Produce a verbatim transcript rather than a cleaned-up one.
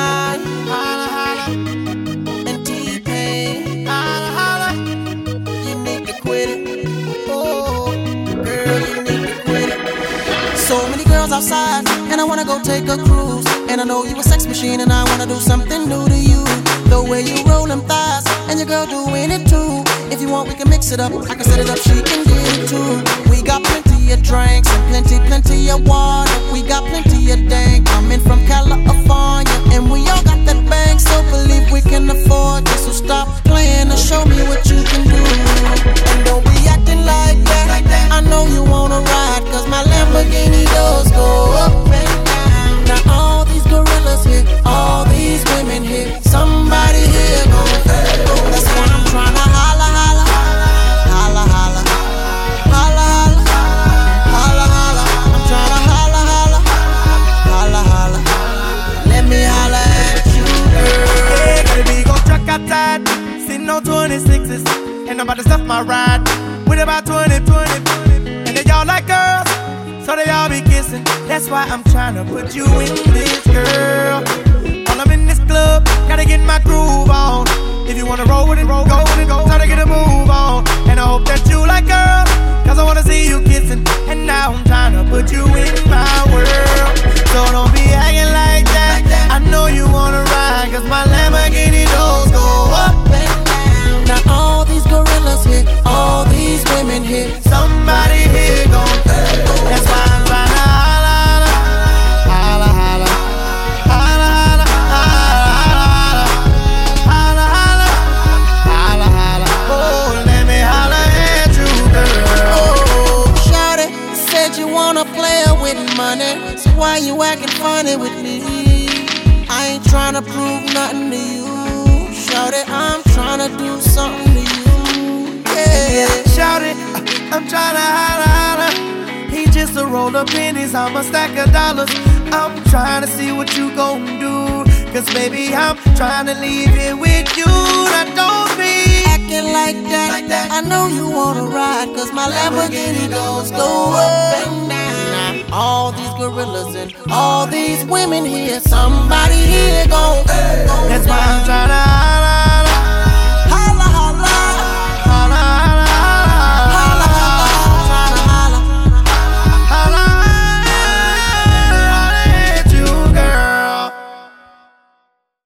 Ty, holla, holla, and T-Pain, holla, holla. You need to quit it. Oh, girl, you need to quit it. So many girls outside, and I wanna go take a cruise. And I know you a sex machine, and I wanna do something new to you. The way you roll them thighs, and your girl doing it too. If you want, we can mix it up. I can set it up, she can get it too. We got plenty of drinks and plenty, plenty of water. We got plenty of dank coming from California, and we all got that bang, so believe we can afford it. So stop playing and show me what you can do. And don't be acting like that. I know you wanna ride, cause my Lamborghini doors go up and down. Now all these gorillas here, all these women here, somebody here gon' go. That's why I'm tryna holla, holla, holla, holla, holla, holla, holla, holla. I'm tryna holla, holla, holla, holla. Let me holla at you, girl. Yeah, got a big old truck outside, sitting on twenty-sixes, and I'm about to stuff my ride with about twenty, twenty, and they all like girls, so they all be kissing. That's why I'm tryna put you in this, girl. While I'm in this club, gotta get my groove on. If you wanna roll with it, roll, go with it, go. Time to get a move on. And I hope that you like girls, cause I wanna see you kissing. And now I'm tryna put you in my world. So don't be acting like that. I know you wanna ride, cause my Lamborghini doors go up and down. Now all these gorillas here, all these women here, somebody here gon' go. That's why I'm tryna holla, holla, holla, holla, holla, holla, holla, holla, holla, holla. Oh, let me holla at you, girl. oh, shawty, said you wanna play with money, so why you acting funny with me? I ain't tryna prove nothing to you, shawty, I'm tryna do something to you, yeah. Shout it, I'm tryna holla, holla. He just a roll of pennies, I'm a stack of dollars. I'm tryna see what you gon' do, cause baby I'm tryna leave it with you. Now don't be acting like that. like that. I know you wanna ride, cause my Lamborghini doors go up and down. Now all these gorillas and all these women here, somebody here